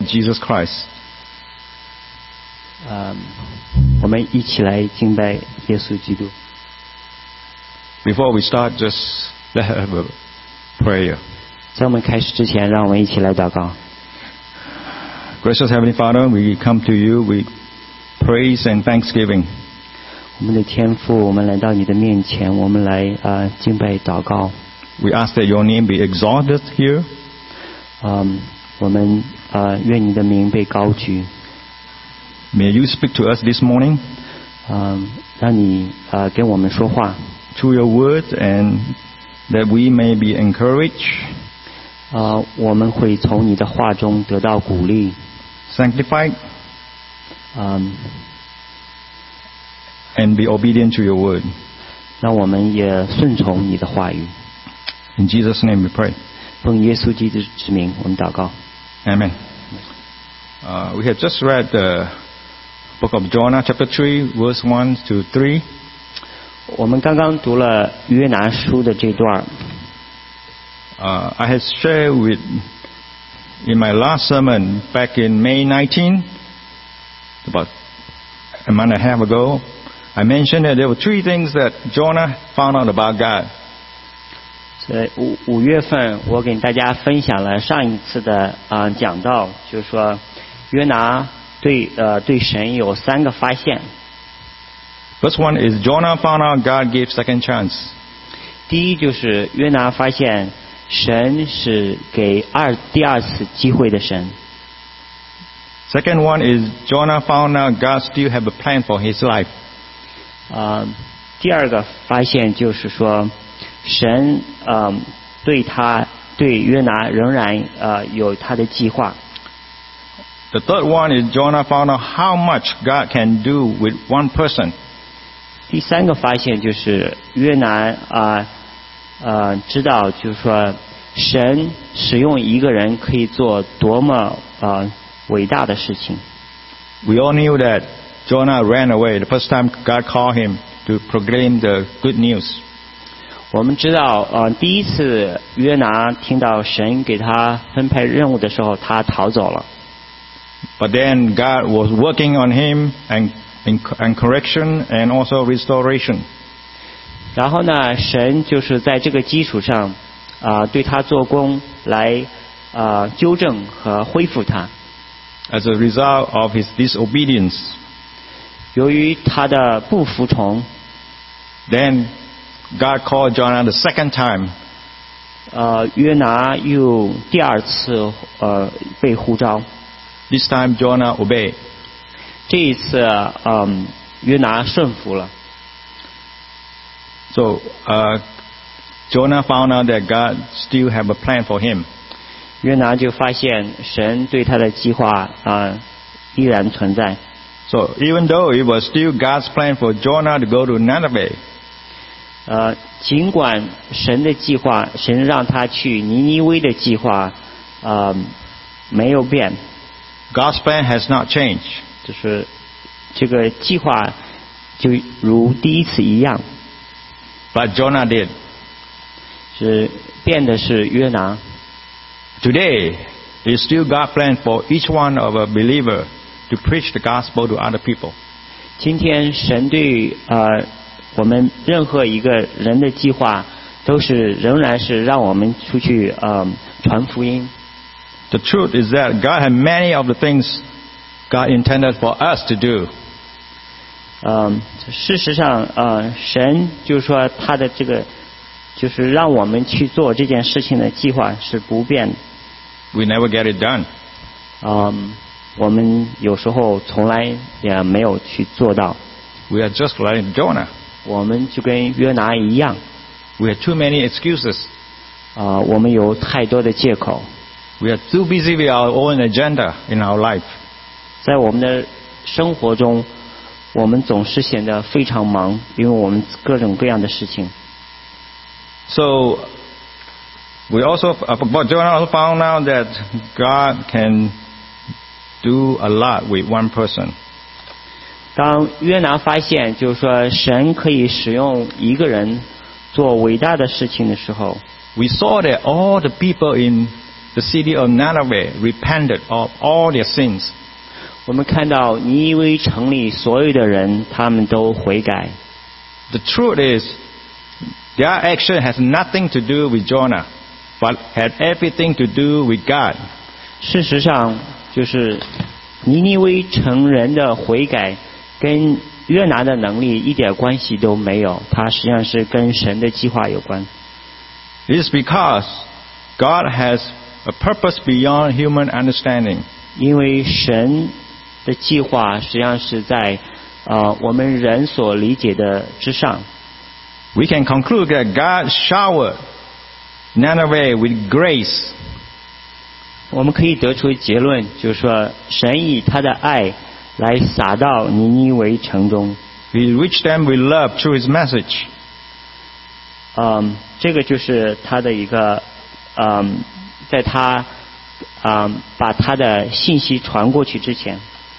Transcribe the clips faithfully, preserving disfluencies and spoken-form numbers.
Jesus Christ. 呃，我们一起来敬拜耶稣基督。 Before we start, just let's have a prayer. 在我们开始之前，让我们一起来祷告。 Gracious Heavenly Father, we come to you with praise and thanksgiving. 我们的天父，我们来到你的面前，我们来呃敬拜祷告。 We ask that your name be exalted here. 嗯，我们呃愿你的名被高举。 May you speak to us this morning. 嗯，让你呃跟我们说话。 Through your word, and that we may be encouraged. 呃，我们会从你的话中得到鼓励。 Sanctified. 嗯。 And be obedient to your word. 让我们也顺从你的话语。 In Jesus' name we pray. 奉耶稣基督之名，我们祷告。 Amen. Uh, we have just read the book of Jonah, chapter three, verse one to three. 我们刚刚读了约拿书的这段。 Uh, I had shared with in my last sermon back in May nineteenth, about a month and a half ago. I mentioned that there were three things that Jonah found out about God. 所以五五月份，我给大家分享了上一次的啊、呃、讲到，就是说约拿对呃对神有三个发现。 First one is Jonah found out God gave second chance. 第一就是约拿发现神是给二第二次机会的神。 Second one is Jonah found out God still have a plan for his life. 啊、呃，第二个发现就是说，神呃对他对约拿仍然呃有他的计划。 The third one is Jonah found out how much God can do with one person. 第三个发现就是约拿啊呃知道就是说神使用一个人可以做多么呃伟大的事情。 We all knew that Jonah ran away the first time God called him to proclaim the good news. 我们知道呃第一次约拿听到神给他分配任务的时候，他逃走了。 But then God was working on him and and correction and also restoration. 然后呢，神就是在这个基础上啊、呃、对他做工，来啊、呃、纠正和恢复他。 As a result of his disobedience. 由于他的不服从 Then God called Jonah the second time. 呃约拿又第二次呃被呼召。 This time Jonah obeyed. 这一次嗯约拿顺服了。 So uh, Jonah found out that God still have a plan for him. 约拿就发现神对他的计划啊、呃、依然存在。 So even though it was still God's plan for Jonah to go to Nineveh. 呃，尽管神的计划，神让他去尼尼微的计划，呃，没有变。 God's plan has not changed. 就是这个计划就如第一次一样。 But Jonah did. 是变的是约拿。 Today, it's still God's plan for each one of a believer to preach the gospel to other people. 今天神对呃我们任何一个人的计划，都是仍然是让我们出去呃传福音。 The truth is that God had many of the things God intended for us to do. 嗯，事实上，呃，神就是说他的这个，就是让我们去做这件事情的计划是不变的。 We never get it done. 嗯，我们有时候从来也没有去做到。 We are just like Jonah. 我们就跟约拿一样。 We have too many excuses. 啊、呃，我们有太多的借口。 We are too busy with our own agenda in our life. 在我们的生活中，我们总是显得非常忙，因为我们各种各样的事情。 So we also, but Jonah also found out that God can do a lot with one person. 当约拿发现，就是说神可以使用一个人做伟大的事情的时候， We saw that all the people in the city of Nineveh repented of all their sins. 我们看到尼尼微城里所有的人，他们都悔改。 The truth is, their action has nothing to do with Jonah, but had everything to do with God. 事实上，就是尼尼微城人的悔改跟约拿的能力一点关系都没有，它实际上是跟神的计划有关。 It is because God has a purpose beyond human understanding. 因为神的计划实际上是在呃我们人所理解的之上。 We can conclude that God showered Nineveh with grace. 我们可以得出结论，就是说神以他的爱来洒到尼尼微城中。 He reached them with love through His message. 嗯，这个就是他的一个嗯，在他嗯把他的信息传过去之前。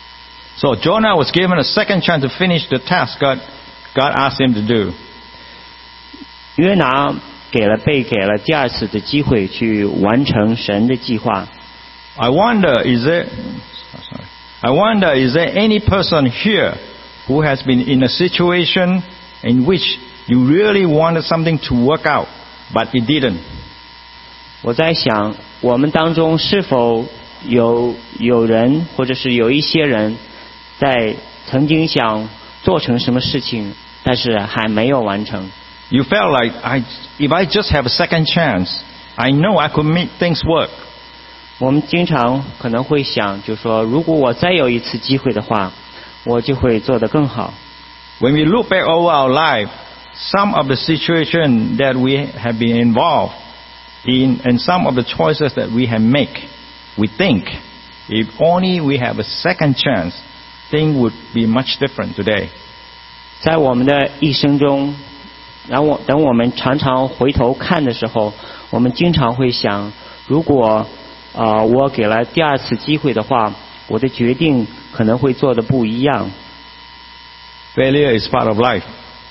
So Jonah was given a second chance to finish the task God God asked him to do. 约拿给了被给了第二次的机会去完成神的计划。 I wonder, is there, sorry, I wonder, is there any person here who has been in a situation in which you really wanted something to work out, but it didn't? 我在想，我们当中是否有有人，或者是有一些人，在曾经想做成什么事情，但是还没有完成。 You felt like, I, if I just have a second chance, I know I could make things work. 我们经常可能会想，就说如果我再有一次机会的话，我就会做得更好。 When we look back over our life, some of the situations that we have been involved in and some of the choices that we have made, we think, if only we have a second chance, things would be much different today. 在我们的一生中，然后等我们常常回头看的时候，我们经常会想，如果呃我给了第二次机会的话，我的决定可能会做得不一样。 Failure is part of life.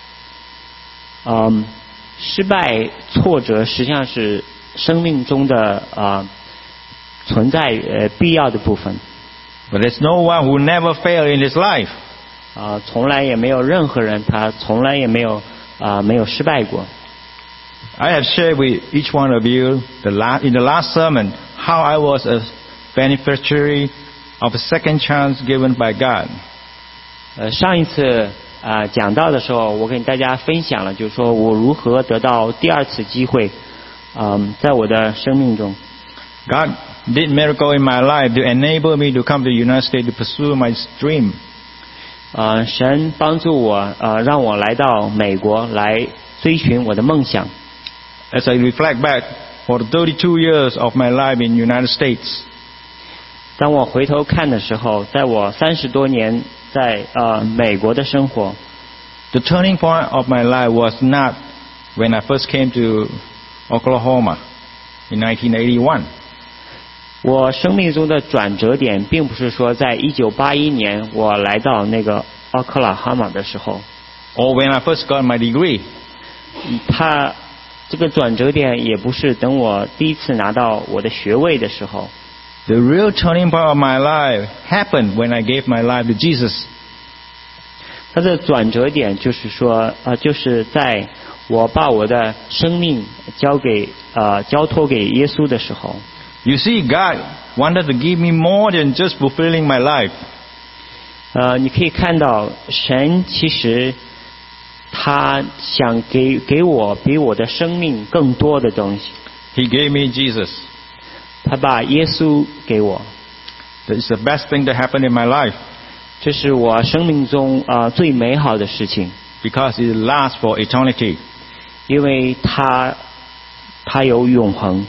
嗯，失败、挫折实际上是生命中的啊、呃、存在呃必要的部分。 But there's no one who never failed in his life. 啊、呃，从来也没有任何人他从来也没有啊、呃、没有失败过。 I have shared with each one of you the last, in the last sermon how I was a beneficiary of a second chance given by God. 呃，上一次啊、呃、讲到的时候，我跟大家分享了，就是说我如何得到第二次机会，嗯、呃，在我的生命中。 God did miracle in my life to enable me to come to the United States to pursue my dream. 呃，神帮助我，呃，让我来到美国来追寻我的梦想。 As I reflect back for the thirty-two years of my life in the United States, 当我回头看的时候，在我三十多年在呃美国的生活， the turning point of my life was not when I first came to Oklahoma in nineteen eighty-one. 我生命中的转折点，并不是说在一九八一年我来到那个奥克拉荷马的时候， or when I first got my degree. 它这个转折点也不是等我第一次拿到我的学位的时候。 The real turning point of my life happened when I gave my life to Jesus. 它的转折点就是说，呃，就是在我把我的生命交给呃交托给耶稣的时候。 You see, God wanted to give me more than just fulfilling my life. 呃，你可以看到神其实他想给给我比我的生命更多的东西。 He gave me Jesus. 他把耶稣给我。 That is the best thing that happened in my life. 这是我生命中啊、呃、最美好的事情。 Because it lasts for eternity. 因为它它有永恒。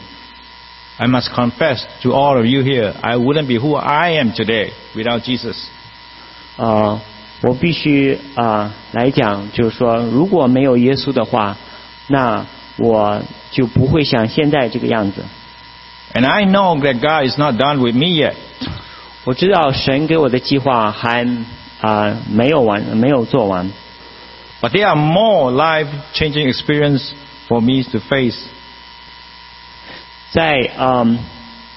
I must confess to all of you here, I wouldn't be who I am today without Jesus. 呃，我必须啊、呃、来讲，就是说，如果没有耶稣的话，那我就不会像现在这个样子。 And I know that God is not done with me yet. 我知道神给我的计划还啊、呃、没有完，没有做完。 But there are more life-changing experiences for me to face. 在嗯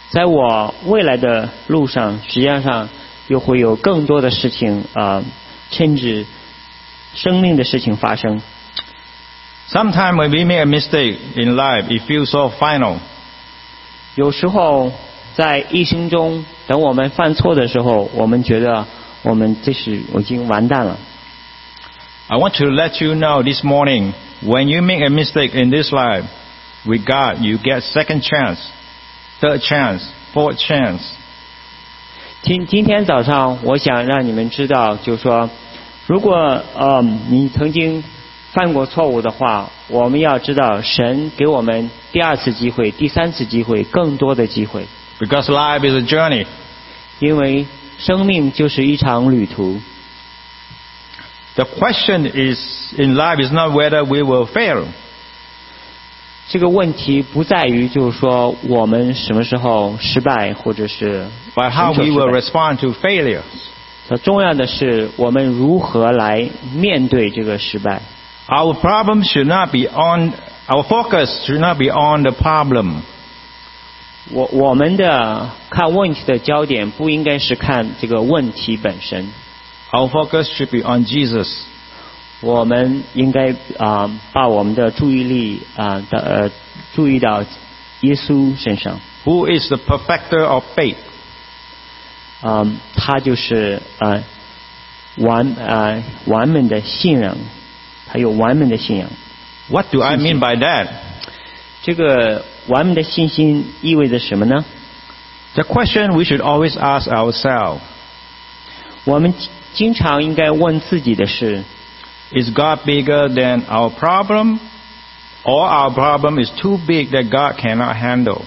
在我未来的路上，实际上又会有更多的事情啊、呃，甚至生命的事情发生。 Sometimes when we make a mistake in life, it feels so final. 有时候在一生中，等我们犯错的时候，我们觉得我们这是已经完蛋了。 I want to let you know this morning, when you make a mistake in this life, with God, you get second chance, third chance, fourth chance. 今今天早上，我想让你们知道，就是说，如果呃你曾经犯过错误的话，我们要知道，神给我们第二次机会、第三次机会、更多的机会。 Because life is a journey. 因为生命就是一场旅途。 The question is in life is not whether we will fail. 这个问题不在于就是说我们什么时候失败，或者是 But how we will respond to failure. 重要的是我们如何来面对这个失败。 Our problem should not be on, our focus should not be on the problem. 我我们的看问题的焦点不应该是看这个问题本身。 Our focus should be on Jesus. 我们应该啊、呃、把我们的注意力啊、呃、的呃注意到耶稣身上。 Who is the perfecter of faith? 啊、呃，他就是呃完呃完美的信仰。还有完美的信仰。 What do I mean by that? 这个完美的信心意味着什么呢？ The question we should always ask ourselves. 我们经常应该问自己的是 Is God bigger than our problem? Or our problem is too big that God cannot handle?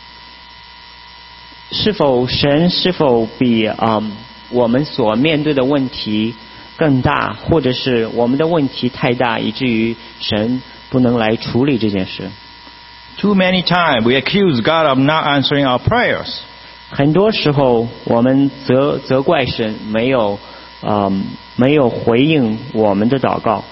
是否神是否比啊、嗯、我们所面对的问题更大，或者是我们的问题太大，以至于神不能来处理这件事。 Too many times we accuse God of not answering our prayers. 很多时候我们责责怪神没有啊、嗯、没有回应我们的祷告。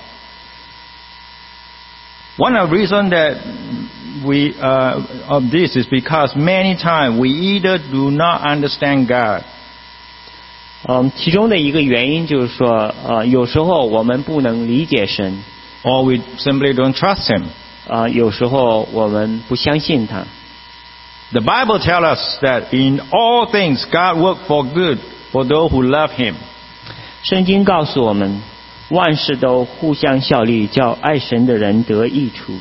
One of the reasons that we uh, of this is because many times we either do not understand God. 嗯，其中的一个原因就是说，呃，有时候我们不能理解神， Or we simply don't trust Him. 啊、呃，有时候我们不相信他。 The Bible tells us that in all things God works for good for those who love Him. 圣经告诉我们，万事都互相效力，叫爱神的人得益处。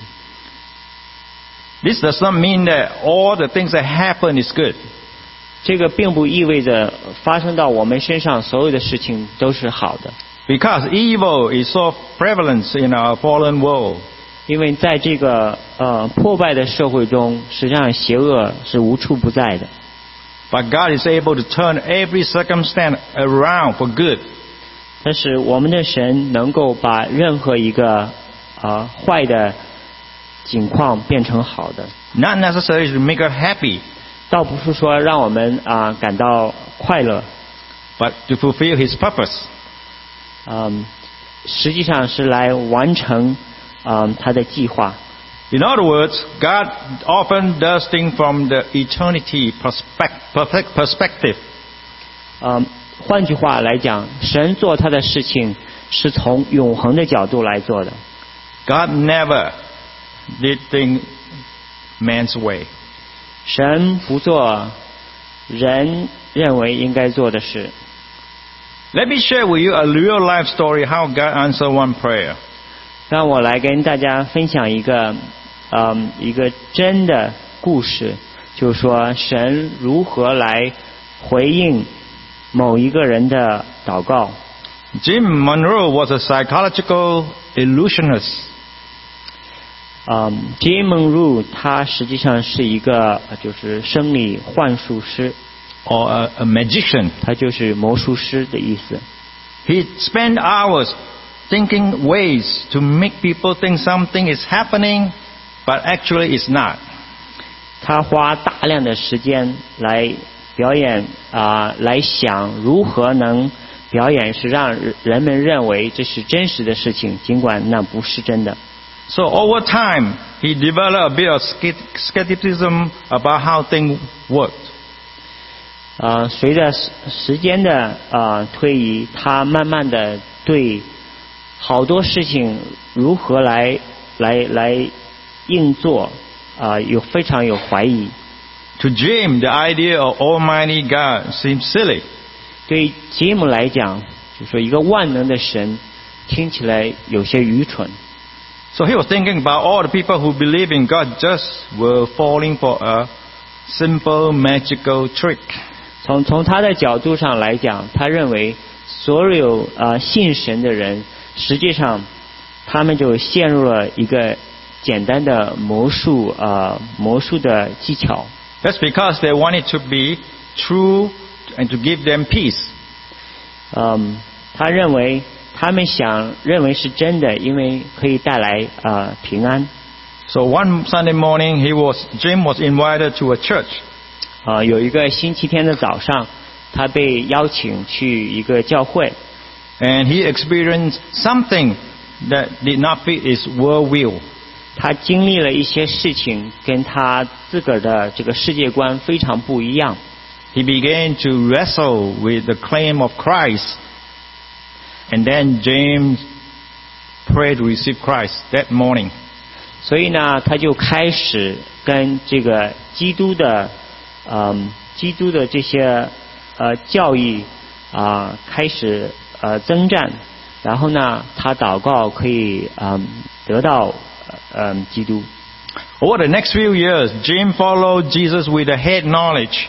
This does not mean that all the things that happen is good. 这个并不意味着发生到我们身上所有的事情都是好的。 Because evil is so prevalent in our fallen world. 因为在这个呃破败的社会中，实际上邪恶是无处不在的。 But God is able to turn every circumstance around for good. 但是我们的神能够把任何一个啊、呃、坏的境况变成好的。 Not necessarily to make us happy. 倒不是说让我们啊、呃、感到快乐， but to fulfill His purpose. 嗯，实际上是来完成嗯他的计划。 In other words, God often does things from the eternity perspective. 嗯，换句话来讲，神做他的事情是从永恒的角度来做的。 God never did things man's way. 神不做人认为应该做的事。 Let me share with you a real life story how God answered one prayer. 让我来跟大家分享一个，嗯，一个真的故事，就是说神如何来回应某一个人的祷告。 Jim Monroe was a psychological illusionist. 嗯 ，Jim Monroe 他实际上是一个就是生理幻术师。 Or a, a magician. 他就是魔术师的意思。 He spent hours thinking ways to make people think something is happening, but actually it's not. 他花大量的时间来表演啊、呃，来想如何能表演是让人们认为这是真实的事情，尽管那不是真的。 So over time, he developed a bit of skepticism about how things worked. 呃，随着时时间的呃推移，他慢慢的对好多事情如何来来来应做啊、呃，有非常有怀疑。 To Jim, the idea of Almighty God seems silly. 对吉姆来讲，就说一个万能的神，听起来有些愚蠢。 So he was thinking about all the people who believe in God just were falling for a simple magical trick. 从从他的角度上来讲，他认为所有呃信神的人，实际上他们就陷入了一个简单的魔术呃魔术的技巧。 That's because they wanted to be true and to give them peace. 嗯，他认为他们想认为是真的，因为可以带来呃平安。 So one Sunday morning, he was Jim was invited to a church. 啊、呃，有一个星期天的早上，他被邀请去一个教会。 And he experienced something that did not fit his worldview. 他经历了一些事情，跟他自个儿的这个世界观非常不一样。 He began to wrestle with the claim of Christ. And then James prayed to receive Christ that morning. 所以呢，他就开始跟这个基督的，嗯，基督的这些呃教义啊、呃、开始呃征战。然后呢，他祷告可以嗯得到嗯基督。 Over the next few years, James followed Jesus with a head knowledge,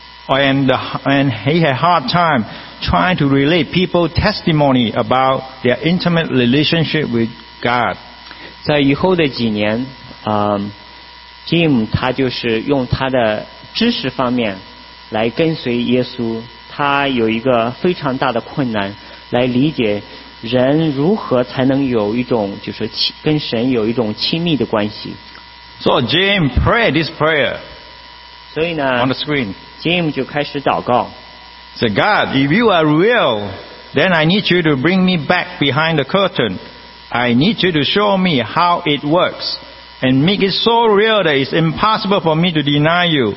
and the, and he had a hard time trying to relate people testimony about their intimate relationship with God. 在以后的几年，嗯 ，Jim 他就是用他的知识方面来跟随耶稣，他有一个非常大的困难来理解人如何才能有一种就是跟神有一种亲密的关系。 So James prayed this prayer 所以呢 on the screen. Jim 就开始祷告。 Say, God, if you are real, then I need you to bring me back behind the curtain. I need you to show me how it works and make it so real that it's impossible for me to deny you.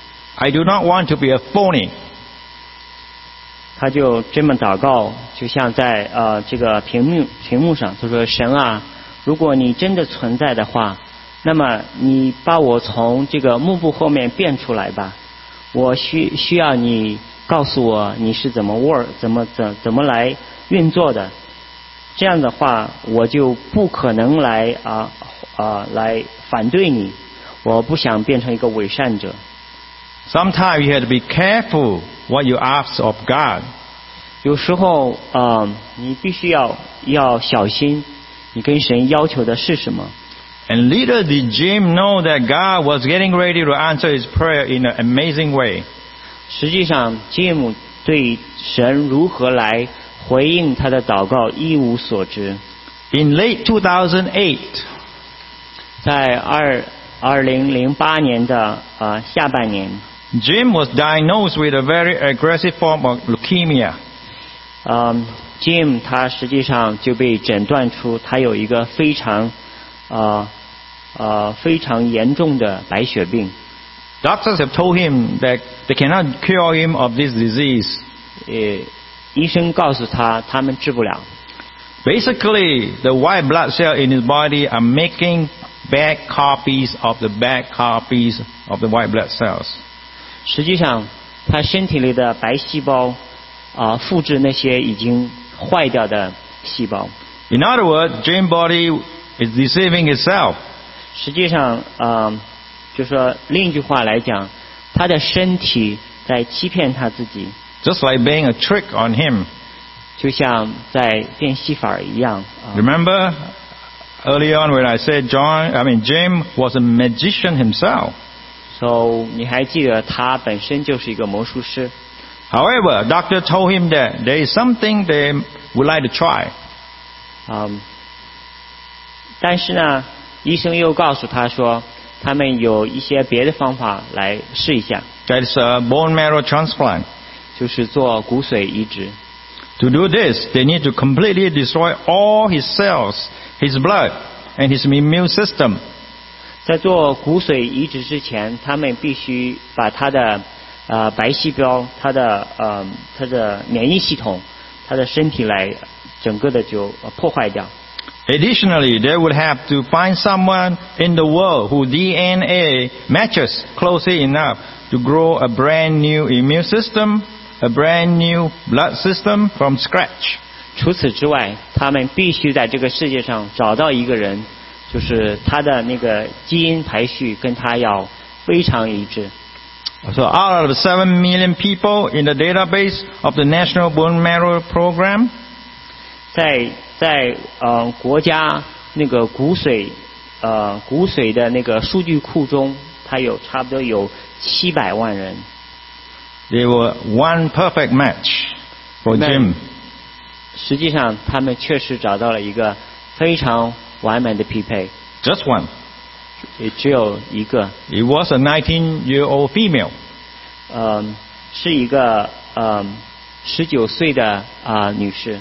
I do not want to be a phony. 他就这么祷告，就像在呃这个屏幕屏幕上，他说：“神啊，如果你真的存在的话，那么你把我从这个幕布后面变出来吧。我需需要你告诉我你是怎么 work 怎么怎怎么来运作的。这样的话，我就不可能来啊啊来反对你。我不想变成一个伪善者。” Sometimes you have to be careful what you ask of God. 有时候啊、呃，你必须要要小心，你跟神要求的是什么。 And little did Jim know that God was getting ready to answer his prayer in an amazing way. 实际上 ，Jim 对神如何来回应他的祷告一无所知。 In late two thousand eight, 在二二零零八年的呃下半年。 Jim was diagnosed with a very aggressive form of leukemia. 嗯 ，Jim 他实际上就被诊断出他有一个非常呃呃非常严重的白血病。 Doctors have told him that they cannot cure him of this disease. 呃，医生告诉他，他们治不了。 Basically, the white blood cells in his body are making bad copies of the bad copies of the white blood cells. 实际上，他身体里的白细胞啊、呃，复制那些已经坏掉的细胞。 In other words, James' body is deceiving itself. 实际上，呃，就说另一句话来讲，他的身体在欺骗他自己。 Just like being a trick on him. 就像在变戏法一样。啊、 Remember early on when I said John, I mean James was a magician himself. So 你还记得他本身就是一个魔术师。 However, doctor told him that there is something they would like to try. 嗯，但是呢，医生又告诉他说，他们有一些别的方法来试一下。 That is a bone marrow transplant. 就是做骨髓移植。 To do this, they need to completely destroy all his cells, his blood, and his immune system. 在做骨髓移植之前，他们必须把他的呃白细胞，它的呃它的免疫系统，它的身体来整个的就破坏掉。 Additionally, they would have to find someone in the world whose D N A matches closely enough to grow a brand new immune system, a brand new blood system from scratch. 除此之外，他们必须在这个世界上找到一个人，就是他的那个基因排序跟他要非常一致。 So out of the seven million people in the database of the National Bone Marrow Program, 在在呃国家那个骨髓呃骨髓的那个数据库中，它有差不多有七百万人。 they were one perfect match for Jim. 实际上，他们确实找到了一个非常完美的匹配。 Just one. 也只有一个。 It was a nineteen-year-old female. 呃，是一个呃十九岁的啊、呃、女士。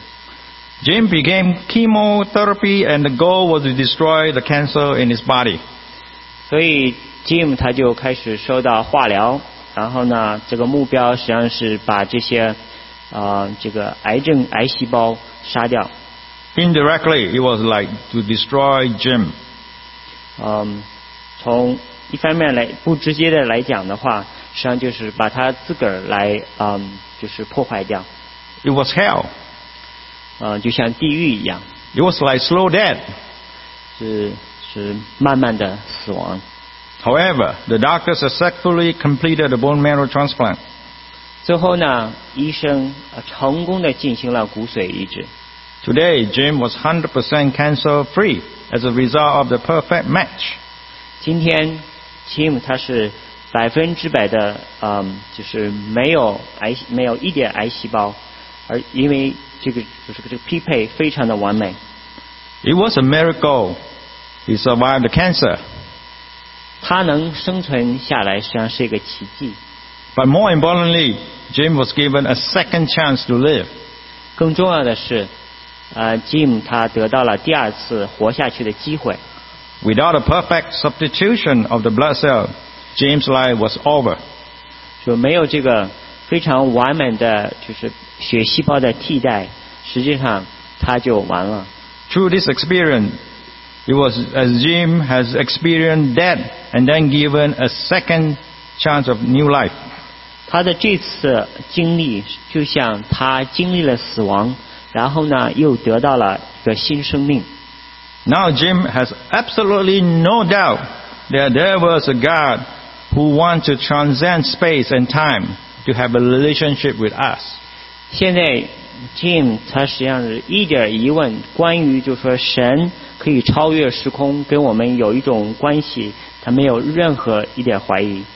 Jim began chemotherapy, and the goal was to destroy the cancer in his body. 所以 Jim 他就开始受到化疗，然后呢，这个目标实际上是把这些啊、呃、这个癌症癌细胞杀掉。 Indirectly, it was like to destroy Jim. 嗯，从一方面来不直接的来讲的话，实际上就是把他自个儿来嗯就是破坏掉。 It was hell. 呃，就像地狱一样。 It was like slow death. 是是慢慢的死亡。 However, the doctor successfully completed the bone marrow transplant. 最后呢，医生呃成功的进行了骨髓移植。 Today, Jim was one hundred percent cancer-free as a result of the perfect match. 今天 Jim 他是百分之百的嗯，就是没有癌没有一点癌细胞，而因为这个就是这个匹配非常的完美。 It was a miracle. He survived the cancer. 他能生存下来，实际上是一个奇迹。 But more importantly, Jim was given a second chance to live. 更重要的是，呃 ，Jim 他得到了第二次活下去的机会。 Without a perfect substitution of the blood cell, Jim's life was over. 就没有这个非常完美的就是血细胞的替代，实际上他就完了。 Through this experience, it was as Jim has experienced death and then given a second chance of new life. 他的这次经历就像他经历了死亡，然后呢又得到了一个新生命。 Now Jim has absolutely no doubt that there was a God who wants to transcend space and time to have a relationship with us. 现在 Jim 他实际上是一点疑问，关于就是说神可以超越时空，跟我们有一种关系，他没有任何一点怀疑。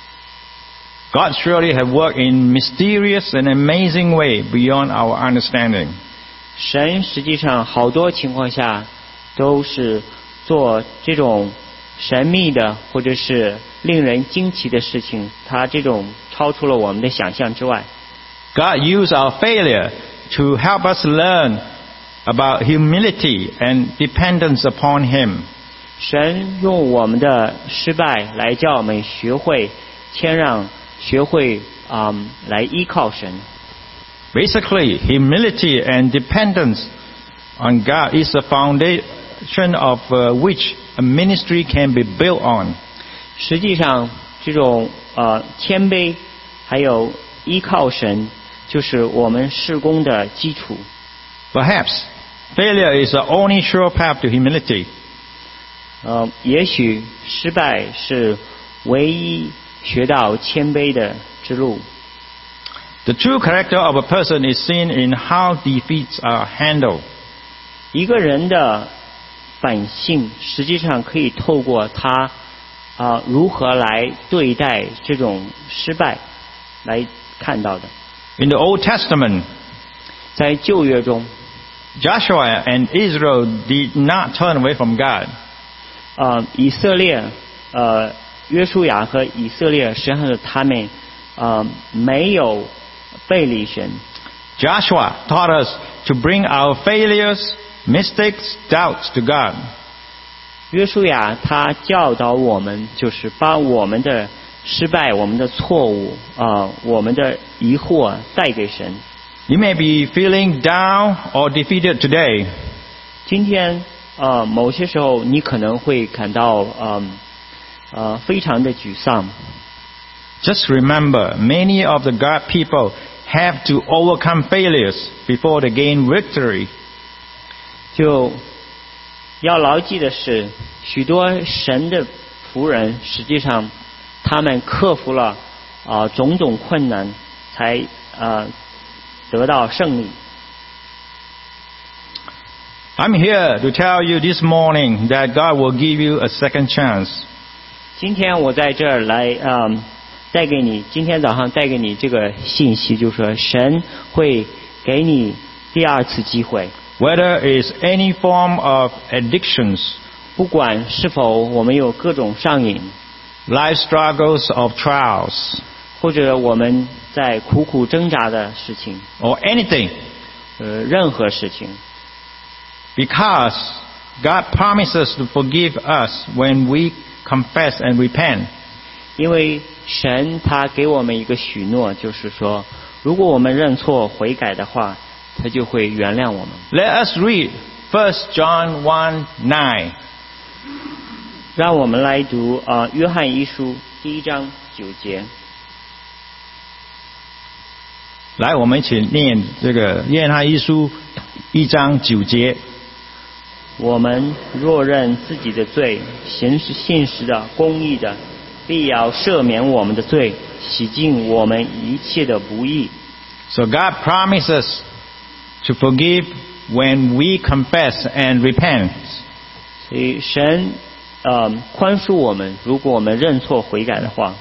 God surely have worked in mysterious and amazing way beyond our understanding. 神实际上好多情况下都是做这种神秘的或者是令人惊奇的事情，他这种超出了我们的想象之外。 God used our failure to help us learn about humility and dependence upon Him. 神用我们的失败来叫我们学会谦让，学会啊、嗯、来依靠神。 Basically, humility and dependence on God is the foundation of uh, which a ministry can be built on. 实际上，这种呃谦卑还有依靠神，就是我们事工的基础。 Perhaps failure is the only sure path to humility. 呃，也许失败是唯一学到谦卑的之路。 The true character of a person is seen in how defeats are handled. 一个人的本性实际上可以透过他啊、呃、如何来对待这种失败来看到的。 In the Old Testament, 在旧约中 Joshua and Israel did not turn away from God. 呃，以色列呃约书亚和以色列实际上是他们呃没有背离神。 Joshua taught us to bring our failures, mistakes, doubts to God. 约书亚他教导我们，就是把我们的失败、我们的错误啊、呃，我们的疑惑带给神。 You may be feeling down or defeated today. 今天呃，某些时候你可能会感到呃呃非常的沮丧。 Just remember, many of the God people have to overcome failures before they gain victory. 就要牢记的是，许多神的仆人实际上他们克服了啊、呃、种种困难，才呃得到胜利。 I'm here to tell you this morning that God will give you a second chance. 今天我在这儿来嗯、呃、带给你，今天早上带给你这个信息，就是说神会给你第二次机会。 Whether it's any form of addictions, 不管是否我们有各种上瘾 life struggles of trials, 或者我们在苦苦挣扎的事情 or anything, 呃任何事情， because God promises to forgive us when we confess and repent. 因为神他给我们一个许诺，就是说如果我们认错悔改的话，他就会原谅我们。 Let us read First John one nine. 让我们来读啊、呃、约翰一书第一章九节。 来，我们一起念这个约翰一书一章九节。 我们若认自己的罪，行是信实的、公义的，必要赦免我们的罪，洗净我们一切的不义。 So God promises to forgive when we confess and repent. 所以神呃宽恕我们，如果我们认错悔改的话。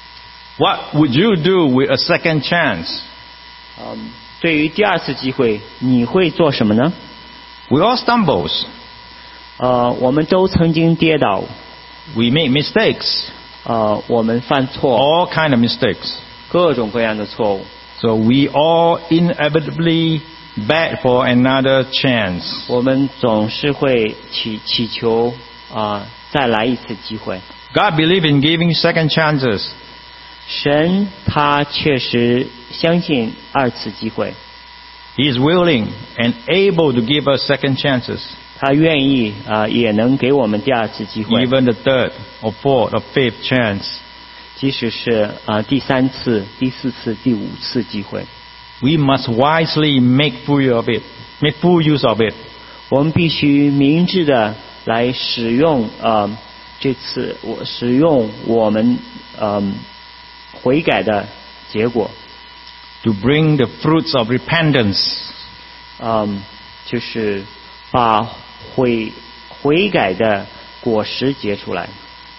What would you do with a second chance? 嗯，对于第二次机会，你会做什么呢？ We all stumbles. 呃，我们都曾经跌倒， We make mistakes. 呃，我们犯错， All kind of mistakes. 各种各样的错误。 So we all inevitably beg for another chance. 我们总是会祈祈求啊、呃，再来一次机会。 God believes in giving second chances. 神他确实相信二次机会， He is willing and able to give us second chances. 他愿意啊、呃，也能给我们第二次机会， Even the third or fourth or fifth chance. 即使是啊、呃、第三次、第四次、第五次机会， We must wisely make full of it. Make full use of it. 我们必须明智的来使用呃这次我使用我们嗯。呃悔改的结果 To bring the fruits of repentance. 嗯，就是把悔悔改的果实结出来。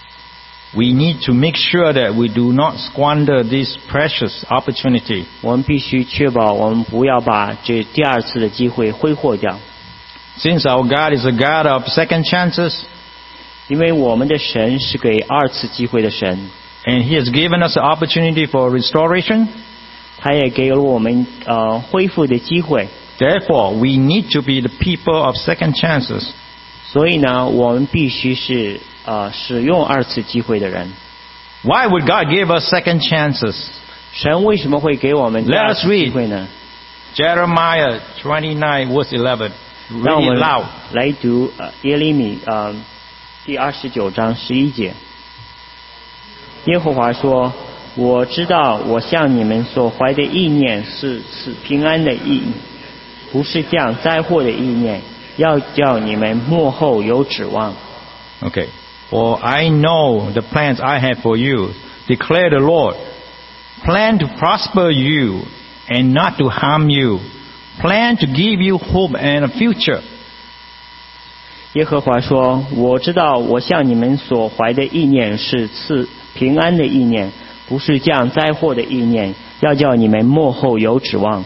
We need to make sure that we do not squander this precious opportunity. 我们必须确保我们不要把这第二次的机会挥霍掉。 Since our God is a God of second chances, 因为我们的神是给二次机会的神， and He has given us the opportunity for restoration, 他也给了我们呃恢复的机会。 therefore we need to be the people of second chances. 所以呢，我们必须是呃使用二次机会的人。 Why would God give us second chances? 神为什么会给我们第 Let 二 us 次机会呢？ Jeremiah twenty-nine verse eleven. 让 Read 我 it 们 loud. 来读呃耶利米呃第二十九章十一节。耶和华说：“我知道我向你们所怀的意念是是平安的意，不是降灾祸的意念，要叫你们末后有指望。” Okay. For I know the plans I have for you, declare the Lord. Plan to prosper you and not to harm you. Plan to give you hope and a future. 耶和华说：“我知道我向你们所怀的意念是赐平安的意念，不是降灾祸的意念，要叫你们末后有指望。”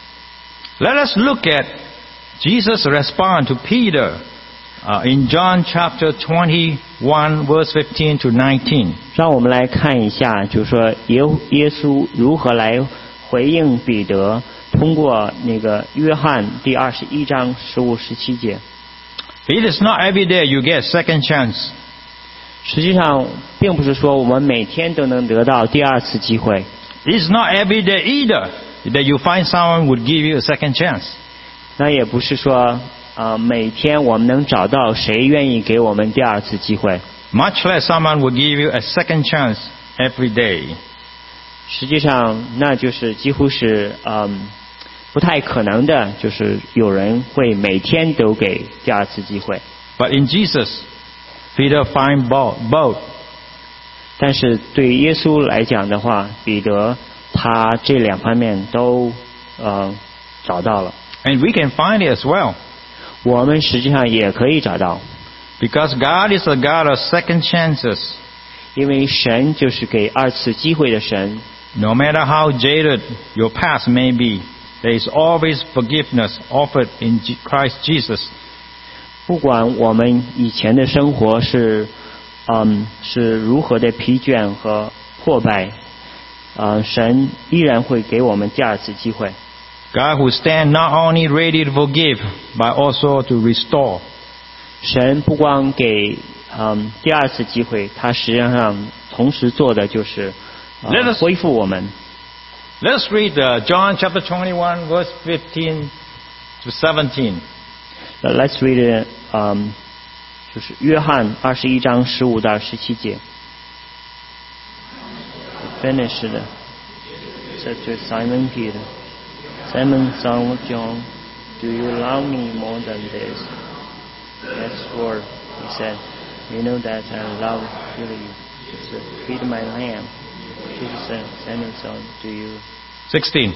Let us look at Jesus' response to Peter uh, in John chapter twenty-one verse fifteen to nineteen. 让我们来看一下，就是说耶耶稣如何来回应彼得，通过那个约翰第二十一章十五十七节。 It is not every day you get second chance. 实际上，并不是说我们每天都能得到第二次机会。 It's not every day either that you find someone would give you a second chance. 那也不是说，呃，每天我们能找到谁愿意给我们第二次机会。 Much less someone would give you a second chance every day. 实际上，那就是几乎是嗯不太可能的，就是有人会每天都给第二次机会。 But in Jesus, Peter find both. 但是对耶稣来讲的话，彼得他这两方面都呃找到了。 And we can find it as well. 我们实际上也可以找到。 Because God is a God of second chances. 因为神就是给二次机会的神。 No matter how jaded your past may be, there is always forgiveness offered in Christ Jesus. 不管我们以前的生活是，嗯，是如何的疲倦和破败，呃，神依然会给我们第二次机会。 God who stand not only ready to forgive, but also to restore. 神不光给嗯第二次机会，他实际上同时做的就是、呃、 Let us, 恢复我们。 Let's read uh, John chapter twenty-one, verse fifteen to seventeen. Let's read it. 嗯，就是约翰二十一章十五到十七节。Finished. Said to Simon Peter, Simon, son of John, do you love me more than this? Yes, Lord, he said. You know that I love you. He said, feed my lamb. Jesus said, Simon, son, do you? sixteen.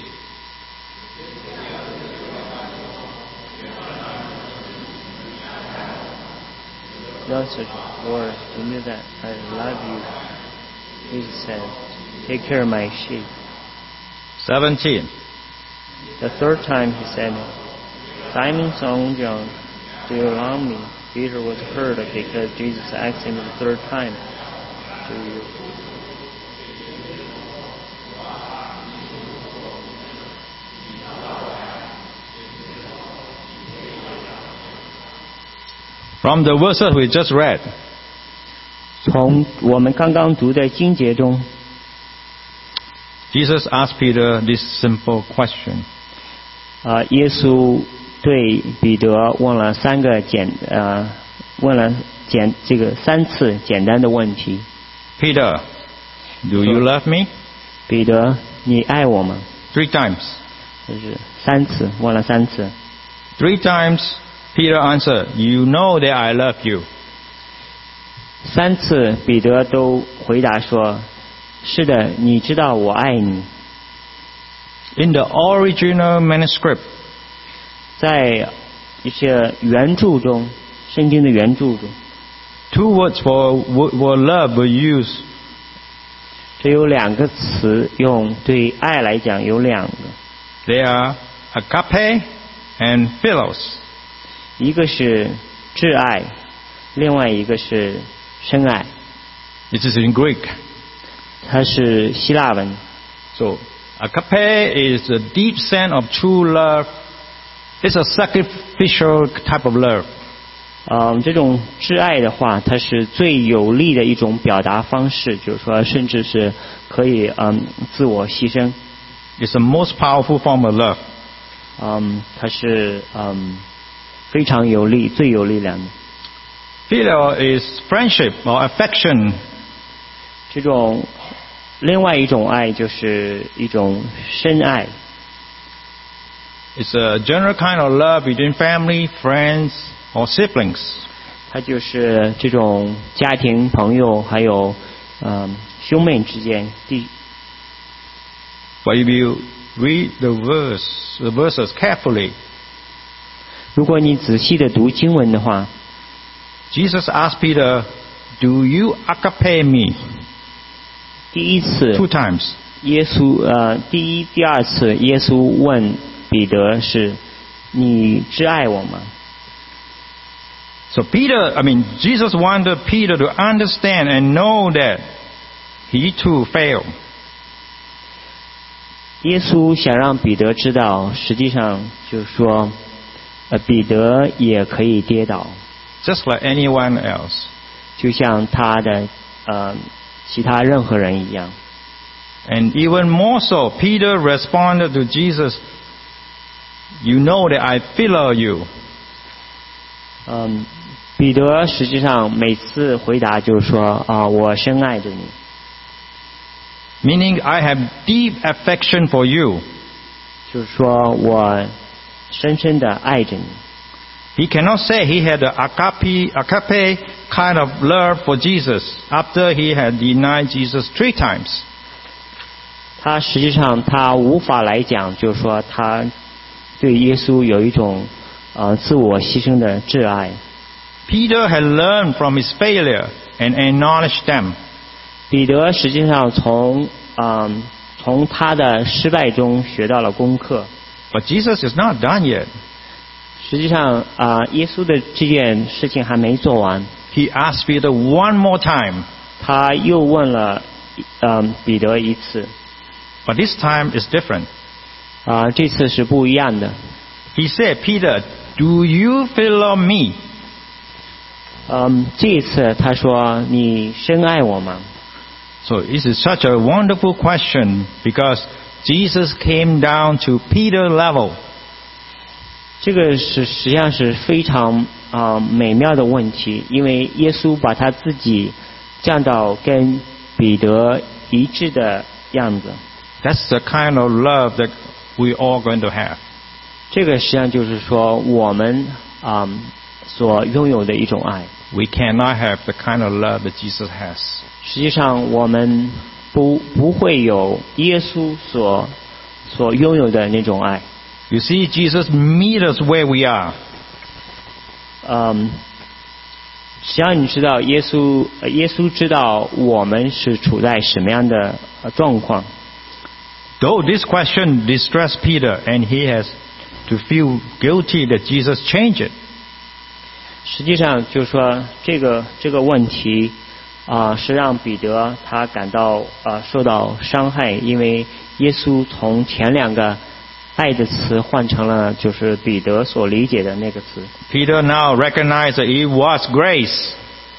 No, said, Lord, you know that I love you. Jesus said, take care of my sheep. seventeen. The third time he said, Simon, son of John, do you love me? Peter was hurt because Jesus asked him the third time, do you? From the verses we just read, 从我们刚刚读的经节中， Jesus asked Peter this simple question. 啊、呃，耶稣对彼得问了三个简呃，问了简这个三次简单的问题。 Peter, do you love me? 彼得，你爱我吗？ Three times. 就是三次，问了三次。 Three times Peter answered, you know that I love you. 三次彼得都回答说，是的，你知道我爱你。 In the original manuscript, 在一些原著中，圣经的原著中， two words for, for love were used. 这有两个词用对爱来讲有两个。 They are agape and philos. 一个是挚爱，另外一个是深爱。 It is in Greek. 它是希腊文。 So, agape is a deep sense of true love. It's a sacrificial type of love. 嗯，这种挚爱的话，它是最有力的一种表达方式，就是说，甚至是可以嗯自我牺牲。 It's the most powerful form of love. 嗯，它是嗯非常有力、最有力量的。 Philo is friendship or affection. 这种另外一种爱就是一种深爱。 It's a general kind of love between family, friends, or siblings. 它就是这种家庭、朋友还有嗯兄妹之间。第 But if you read the verse, the verses carefully, 如果你仔细的读经文的话， Jesus asked Peter, "Do you agape me?" 第一次 Two times. 耶稣呃，第一、第二次，耶稣问彼得是：“你挚爱我吗？” So Peter, I mean, Jesus wanted Peter to understand and know that he too failed. 耶稣想让彼得知道，实际上就是说，呃，彼得也可以跌倒， Just like anyone else. 就像他的呃其他任何人一样。 And even more so, Peter responded to Jesus, "You know that I philo you." 嗯，彼得实际上每次回答就是说啊，我深爱着你。 Meaning, I have deep affection for you. 就是说我深深的爱着你。 He cannot say he had an agape, agape kind of love for Jesus after he had denied Jesus three times. 他实际上他无法来讲，就是说他对耶稣有一种呃自我牺牲的挚爱。 Peter had learned from his failure and acknowledged them. 彼得实际上从嗯从他的失败中学到了功课。 But Jesus is not done yet. 实际上啊、呃，耶稣的这件事情还没做完。 He asked Peter one more time. 他又问了嗯彼得一次。 But this time is different. 啊、呃，这次是不一样的。 He said, "Peter, do you philo me?" 嗯，这一次他说：“你深爱我吗？” So this is such a wonderful question because Jesus came down to Peter's level. 这个是实际上是非常啊、呃、美妙的问题，因为耶稣把他自己降到跟彼得一致的样子。 That's the kind of love that we all going to have. 这个实际上就是说我们啊、呃、所拥有的一种爱。 We cannot have the kind of love that Jesus has. 实际上我们不不会有耶稣所所拥有的那种爱。 You see, Jesus meet us where we are. 嗯，实际上你知道耶稣耶稣知道我们是处在什么样的状况。 Though this question distressed Peter and he has to feel guilty that Jesus changed it. 实际上就是说这个这个问题啊、呃、是让彼得他感到啊、呃、受到伤害，因为耶稣从前两个爱的词换成了就是彼得所理解的那个词。 Peter now recognized that it was grace.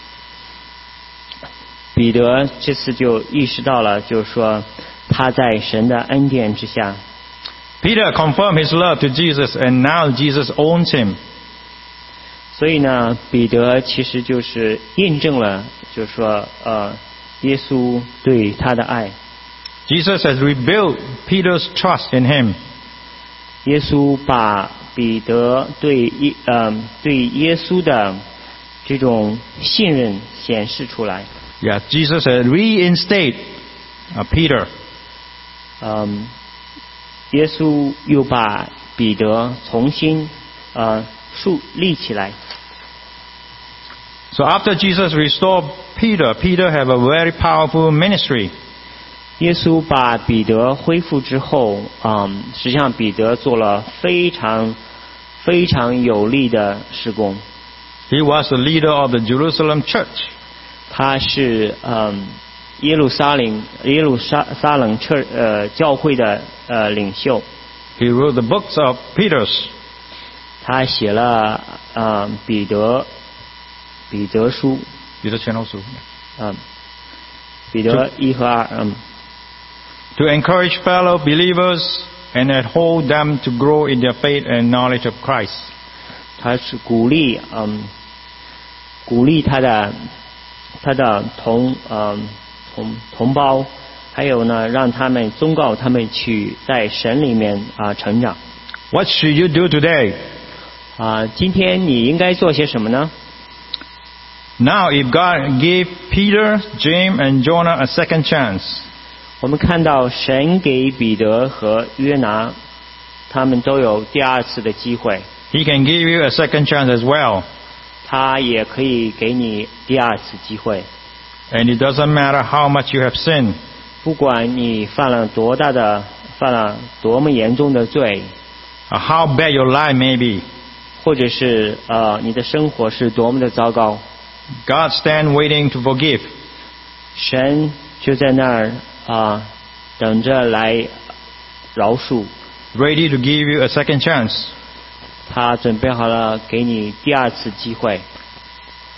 彼得这次就意识到了，就是说他在神的恩典之下。 Peter confirmed his love to Jesus and now Jesus owns him. 所以呢，彼得其实就是印证了，就是说，呃，耶稣对他的爱。 Jesus has rebuilt Peter's trust in him. 耶稣把彼得对耶呃对耶稣的这种信任显示出来。 Yeah, Jesus has reinstated uh, Peter. 嗯，耶稣又把彼得重新呃树立起来。 So after Jesus restored Peter, Peter have a very powerful ministry. 耶稣把彼得恢复之后，嗯，实际上彼得做了非常非常有力的事工。 He was the leader of the Jerusalem church. 他是嗯耶路撒冷耶路撒撒冷彻呃教会的呃领袖。 He wrote the books of Peter's. 他写了呃彼得彼得书。 彼得前后书。 嗯，彼得一和二，嗯。 To encourage fellow believers and hold them to grow in their faith and knowledge of Christ. 他是鼓励嗯鼓励他的他的同嗯同同胞，还有呢让他们忠告他们去在神里面啊、呃、成长。 What should you do today? 啊、呃，今天你应该做些什么呢？ Now, if God gave Peter, James, and Jonah a second chance, 我们看到神给彼得和约拿，他们都有第二次的机会。 He can give you a second chance as well. 他也可以给你第二次机会。 And it doesn't matter how much you have sinned. 不管你犯了多大的、犯了多么严重的罪， or how bad your life may be, 或者是呃你的生活是多么的糟糕， God stand waiting to forgive. 神就在那儿啊、呃、等着来饶恕， ready to give you a second chance. 他准备好了给你第二次机会。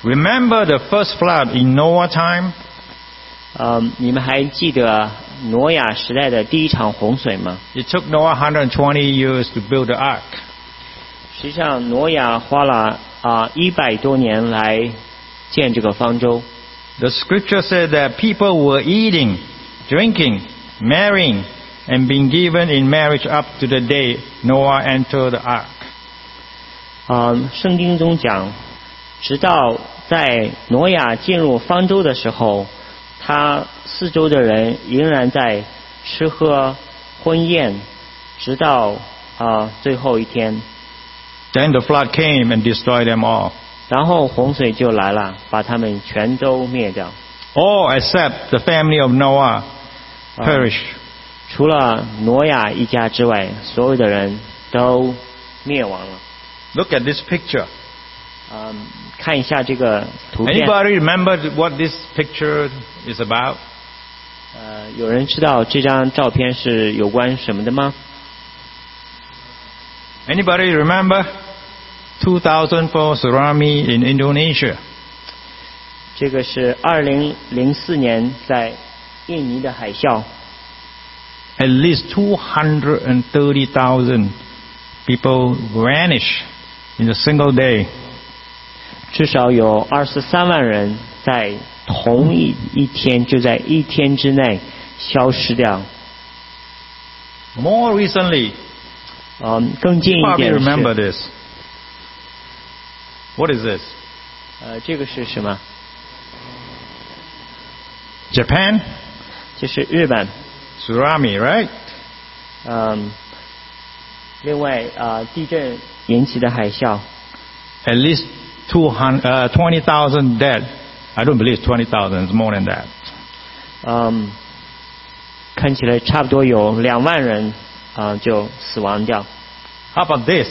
Remember the first flood in Noah time? 呃，你们还记得挪亚时代的第一场洪水吗？ It took Noah one hundred twenty years to build the ark. 实际上，挪亚花了啊一百多年来建这个方舟。 The scripture said that people were eating, drinking, marrying, and being given in marriage up to the day Noah entered the ark. 啊，圣经中讲，直到在挪亚进入方舟的时候，他四周的人仍然在吃喝婚宴，直到啊最后一天。 Then the flood came and destroyed them all. 然后洪水就来了，把他们全都灭掉。 All except the family of Noah perished. 除了挪亚一家之外，所有的人都灭亡了。 Look at this picture. 嗯，看一下这个图片。 Anybody remember what this picture is about? 呃，有人知道这张照片是有关什么的吗？ Anybody remember two thousand four tsunami in Indonesia? 这个是二零零四年在印尼的海啸。 At least two hundred thirty thousand people vanished in a single day. 至少有二十三万人在同一一天，就在一天之内消失掉。 More recently, 嗯，更近一 probably 点 remember 是， this. What is this? 呃，这个是什么？ Japan? 这是日本。 Tsunami, right? 嗯，另外啊、呃，地震引起的海啸， At least two hundred, uh, twenty thousand dead. I don't believe twenty thousand. It's more than that. 嗯，看起来差不多有两万人啊、呃、就死亡掉。 How about this?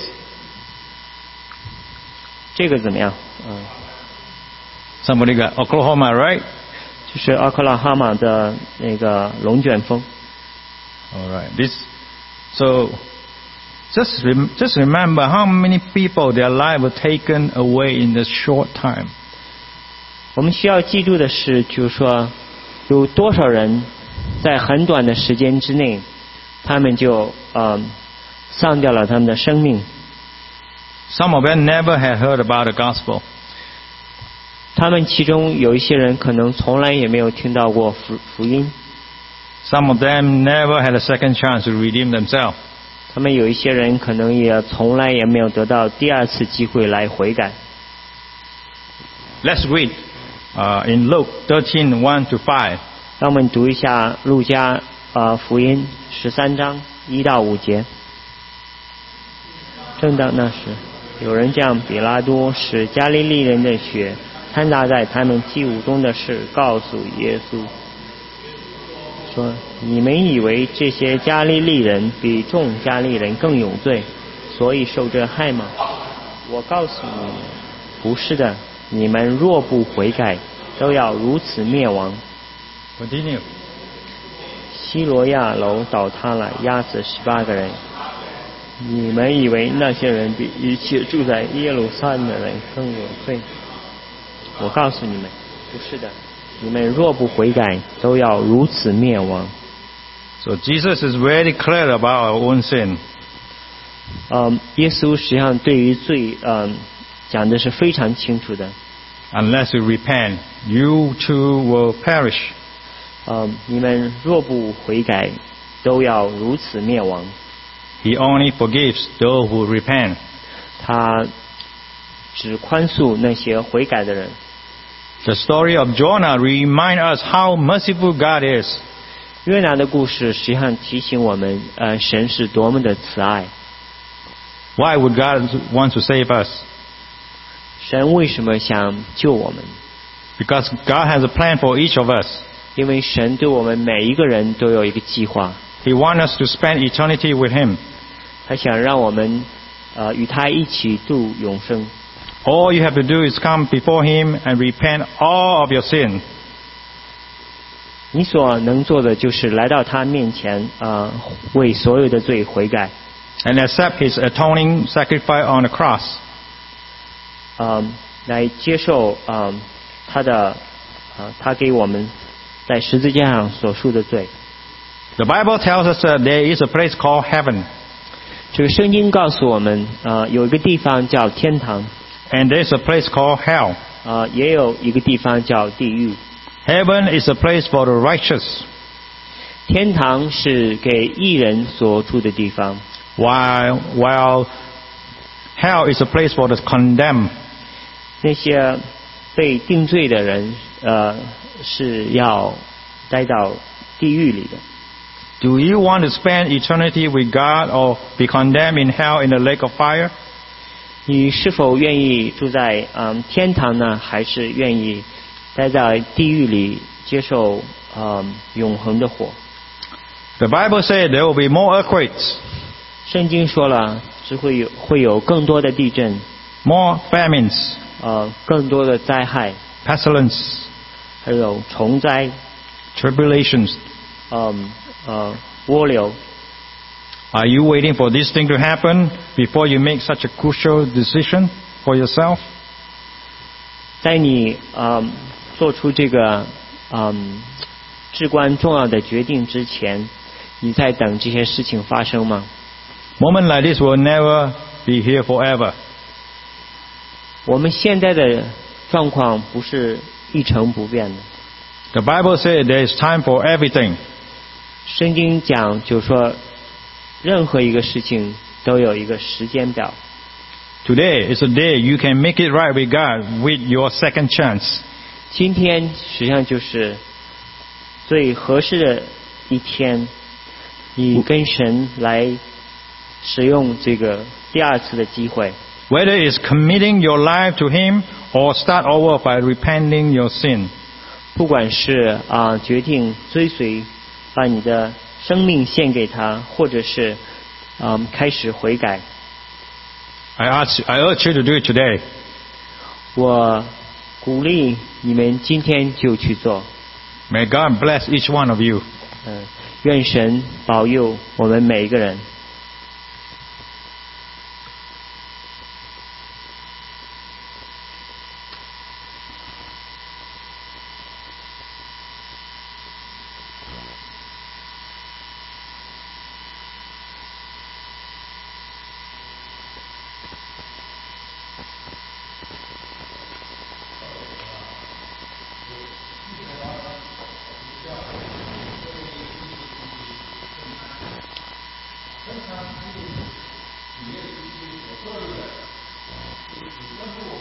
这个怎么样？嗯， Somebody got Oklahoma, right? 就是奥克拉哈马的那个龙卷风。 All right. This. So, just rem, just remember how many people their life were taken away in this short time. 我们需要记住的是，就是说，有多少人在很短的时间之内，他们就呃丧掉了他们的生命。 Some of them never had heard about the gospel. 他们其中有一些人可能从来也没有听到过福福音， Some of them never had a second chance to redeem themselves. 他们有一些人可能也从来也没有得到第二次机会来悔改。 Let's read uh, in Luke thirteen, one to five. 让我们读一下路加呃福音十三章一到五节。正当那时，有人将比拉多使加利利人的血掺杂在他们祭物中的事告诉耶稣，说：你们以为这些加利利人比众加利人更有罪，所以受这害吗？我告诉你们，不是的。你们若不悔改，都要如此灭亡。 Continue. 希罗亚楼倒塌了，压死十八个人。你们以为那些人比一切住在耶路撒冷的人更有罪？我告诉你们，不是的。你们若不悔改，都要如此灭亡。 So Jesus is very clear about our own sin. 嗯，耶稣实际上对于罪，嗯，讲的是非常清楚的。 Unless you repent, you too will perish. 嗯，你们若不悔改，都要如此灭亡。 He only forgives those who repent. 他只宽恕那些悔改的人。 The story of Jonah reminds us how merciful God is. 约拿的故事实际上提醒我们，呃，神是多么的慈爱。 Why would God want to save us? 神为什么想救我们？ Because God has a plan for each of us. 因为神对我们每一个人都有一个计划。 He wants us to spend eternity with Him. 他想让我们，呃，与他一起度永生。 All you have to do is come before Him and repent all of your sin. 你所能做的就是来到他面前，呃，为所有的罪悔改， And accept His atoning sacrifice on the cross. 呃， 来接受啊、呃、他的啊、呃、他给我们在十字架上所赎的罪。 The Bible tells us that there is a place called heaven. 这个圣经告诉我们啊、呃、有一个地方叫天堂， And there's a place called hell. 啊、呃、也有一个地方叫地狱。 Heaven is a place for the righteous. 天堂是给义人所住的地方， While, while hell is a place for the condemned. 那些被定罪的人呃是要待到地狱里的。 Do you want to spend eternity with God or be condemned in hell in the lake of fire? 你是否愿意住在嗯天堂呢，还是愿意待在地狱里接受嗯永恒的火？ The Bible says there will be more earthquakes, 圣经说了，只会有会有更多的地震， more famines, 呃更多的灾害， pestilence, 还有虫灾， tribulations. 嗯呃涡流。 Are you waiting for this thing to happen before you make such a crucial decision for yourself? 在你嗯做出这个嗯至关重要的决定之前，你在等这些事情发生吗？ Moment like this will never be here forever. 我们现在的状况不是一成不变的。 The Bible says there is time for everything. 圣经讲就说，任何一个事情都有一个时间表。 Today is a day you can make it right with God with your second chance. 今天实际上就是最合适的一天，你跟神来使用这个第二次的机会。 Whether it's committing your life to Him or start over by repenting your sin. 不管是啊、决定追随，把你的生命献给他，或者是嗯开始悔改。 I ask, I urge you to do it today. 我鼓励你们今天就去做。 May God bless each one of you. 嗯，愿神保佑我们每一个人。 正常是企业必须所做的，是指根部